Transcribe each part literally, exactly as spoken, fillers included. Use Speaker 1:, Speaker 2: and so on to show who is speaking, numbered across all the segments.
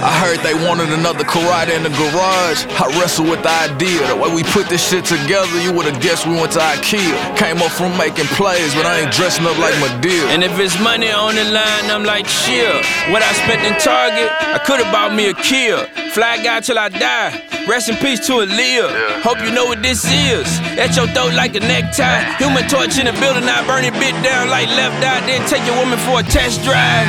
Speaker 1: I heard they wanted another karate in the garage. I wrestled with the idea. The way we put this shit together, you would've guessed we went to IKEA. Came up from making plays, but I ain't dressing up like Madea.
Speaker 2: And if it's money on the line, I'm like, chill. What I spent in Target, I could've bought me a Kia. Fly guy till I die. Rest in peace to Aaliyah. Yeah. Hope you know what this is. At your throat like a necktie. Human torch in the building, I burn it bit down like left eye. Then take your woman for a test drive.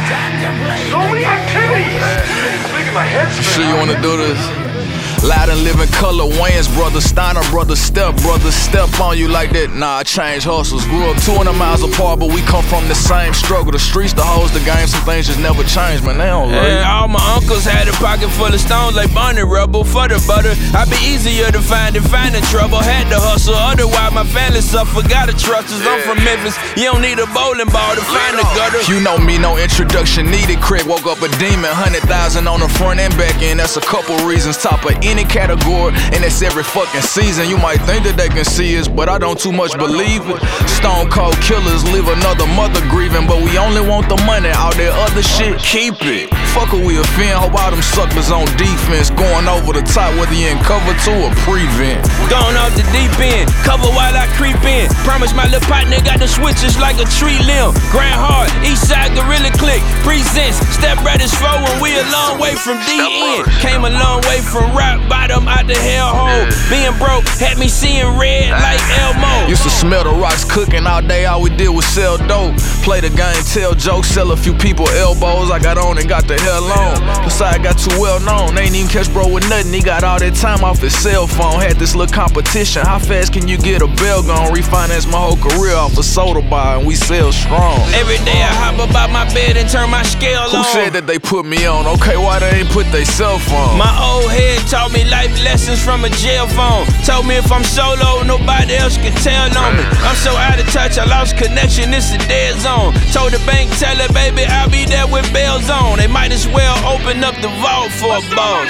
Speaker 3: So many activities. It's making my head spin.
Speaker 1: Sure you wanna do this? Loud and living color, Wayans brother, Steiner brother, Step brother, step on you like that. Nah, I changed hustles. Grew up two hundred miles apart, but we come from the same struggle. The streets, the hoes, the game, some things just never changed, man. They don't love you.
Speaker 2: And all my uncles had a pocket full of stones like Barney Rubble for the butter. I be easier to find than finding trouble. Had to hustle, otherwise my family suffer. Gotta trust us. I'm from Memphis. You don't need a bowling ball to find the gutter.
Speaker 1: You know me, no introduction needed. Craig woke up a demon, hundred thousand on the front and back end. That's a couple reasons. Top of any category, and that's every fucking season. You might think that they can see us, but I don't too much believe it. Stone cold killers leave another mother grieving, but we only want the money. All that other shit, keep it. Fuck who we offend, hope all them suckers on defense. Going over the top, whether you in cover two or prevent.
Speaker 2: Going off the deep end, cover while I creep in. Promise my little partner got the switches like a tree limb. Grand Hard, Eastside Gorilla Click presents Step Brothers four when we a long way from D N. Came a long way from rock bottom out the hellhole. Being broke had me seeing red like Elmo.
Speaker 1: Used to smell the rocks cooking all day, all we did was sell dope. Play the game, tell jokes, sell a few people elbows. I got on and got the hell on. Besides, I got too well known. Ain't even catch bro with nothing. He got all that time off his cell phone. Had this little competition. How fast can you get a bell gone? Refinance my whole career off a soda bar and we sell strong.
Speaker 2: Every day I hop up out my bed and turn my scale
Speaker 1: Who
Speaker 2: on.
Speaker 1: Who said that they put me on? Okay, why they ain't put they cell phone?
Speaker 2: My old head taught me life lessons from a jail phone. Told me if I'm solo, nobody else can tell on me. I'm so out of touch, I lost connection, it's a dead zone. Told the bank teller, baby, I'll be there with bells on. They might as well open up the vault for a boss.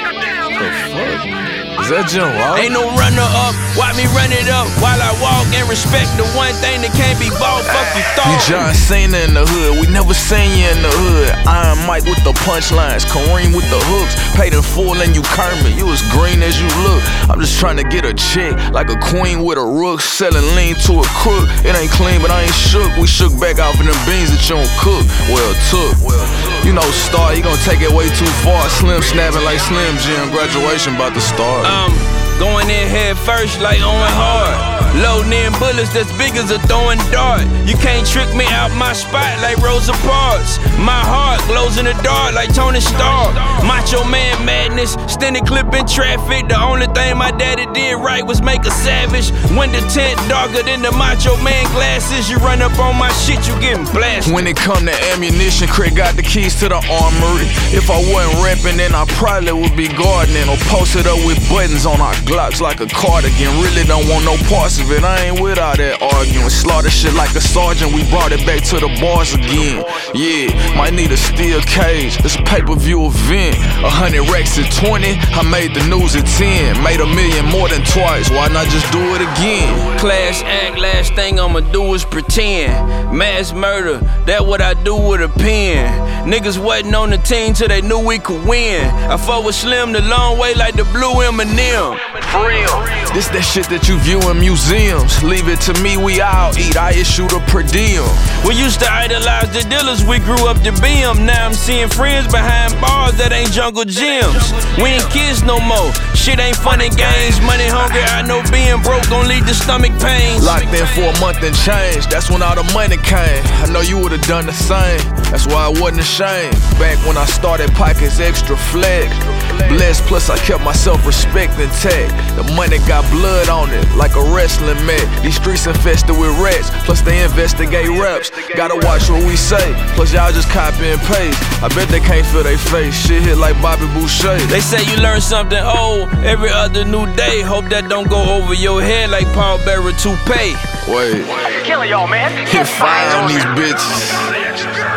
Speaker 1: The fuck? Is that Jim Ross?
Speaker 2: Ain't no runner up, watch me run it up while I walk and respect the one thing that can't be bought. Fuck you thought.
Speaker 1: You John Cena in the hood, we never seen you in the hood. Iron Mike with the punchlines, Kareem with the hooks. Paid in full and you Kermit, you as green as you look. I'm just trying to get a check, like a queen with a rook. Selling lean to a crook, it ain't clean but I ain't shook. We shook back off of them beans that you don't cook. Well took, you know Star, he gon' take it way too far. Slim snapping like Slim Jim, graduation about to start.
Speaker 2: Um, going in head first like Owen Hart. Loading in bullets that's big as a throwing dart. You can't trick me out my spot like Rosa Parks. My heart glows in the dark like Tony Stark. Macho Man madness, standing clipping traffic. The only thing my daddy did right was make a savage. When the tent darker than the Macho Man glasses, you run up on my shit, you getting blasted.
Speaker 1: When it come to ammunition, Craig got the keys to the armory. If I wasn't rapping, then I probably would be gardening or posted up with buttons on our Glocks like a cardigan. Really don't want no parts of it, I ain't with all that arguing. Slaughter shit like a sergeant, we brought it back to the bars again. Yeah, might need a steel cage, it's a pay-per-view event. A hundred racks at twenty, I made the news at ten. Made a million more than twice, why not just do it again?
Speaker 2: Class act, last thing I'ma do is pretend. Mass murder, that what I do with a pen. Niggas wasn't on the team till they knew we could win. I fought with Slim the long way like the blue M and M.
Speaker 1: For real, this that shit that you view in museums. Leave it to me, we all eat, I issue the per diem.
Speaker 2: We used to idolize the dealers, we grew up to be 'em. Now I'm seeing friends behind bars that ain't jungle gyms. We ain't kids no more, shit ain't fun and games. Money hungry, I know being broke gon' lead to stomach pains.
Speaker 1: Locked in for a month and change, that's when all the money came. I know you would've done the same, that's why I wasn't ashamed. Back when I started pockets extra flat. Blessed, plus I kept my self-respect intact. The money got blood on it, like a wrestling mat. These streets infested with rats, plus they investigate raps. Gotta watch what we say, plus y'all just copy and paste. I bet they can't feel they face, shit hit like Bobby Boucher.
Speaker 2: They say you learn something old every other new day. Hope that don't go over your head like Paul Bearer toupee.
Speaker 1: Wait,
Speaker 3: Killing y'all, man.
Speaker 1: hit fire on these bitches.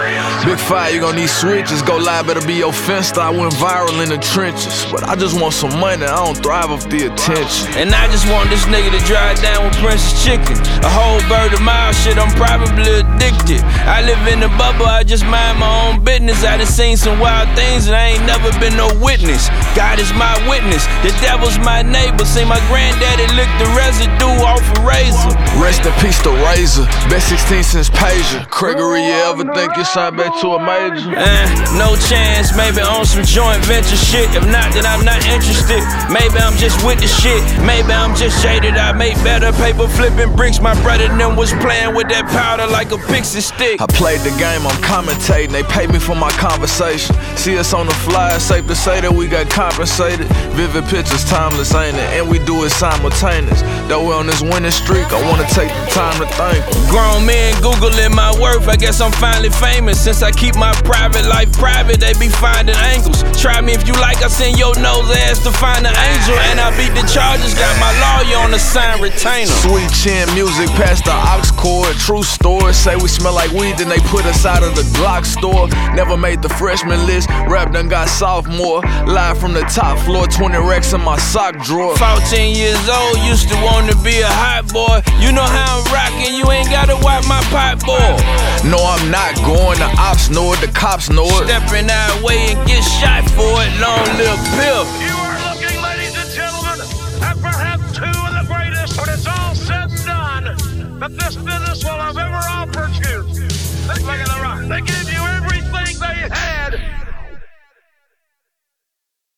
Speaker 1: Big five, you gon' need switches. Go live, better be your fence. I went viral in the trenches. But I just want some money, I don't thrive off the attention.
Speaker 2: And I just want this nigga to drive down with Princess Chicken. A whole bird of mile shit, I'm probably addicted. I live in a bubble, I just mind my own business. I done seen some wild things and I ain't never been no witness. God is my witness, the devil's my neighbor. See my granddaddy lick the residue off a razor.
Speaker 1: Rest in peace to Razor, best sixteen since Pager. Gregory, you ever think you signed back to a major?
Speaker 2: Uh, no chance, maybe on some joint venture shit. If not, then I'm not interested. Maybe I'm just with the shit, maybe I'm just jaded. I made better paper flipping bricks. My brother and them was playing with that powder like a pixie stick.
Speaker 1: I played the game, I'm commentating. They paid me for my conversation. See us on the fly, safe to say that we got compensated. Vivid pictures, timeless, ain't it? And we do it simultaneous. Though we're on this winning streak, I wanna take the time to thank them.
Speaker 2: Grown men Googling my worth, I guess I'm finally famous. Since I keep my private life private, they be finding angles. Try me if you like, I send your nose ass to find an angel. And I beat the charges, got my lawyer on the sign retainer.
Speaker 1: Sweet chin music past the aux cord. True story, say we smell like weed, then they put us out of the Glock store. Never made the freshman list, rap done got sophomore. Live from the top floor, twenty racks in my sock drawer.
Speaker 2: fourteen years old, used to want to be a hot boy. You know how I'm rockin', you ain't gotta wipe my pot boy.
Speaker 1: No, I'm not going, the ops know it, the cops know it.
Speaker 2: Stepping our way and get shot for it, long live Pip.
Speaker 3: You are looking, ladies and gentlemen, at perhaps two of the greatest, when it's all said and done, that this business will have ever offered you. Let's look at the rock. They give you everything they have.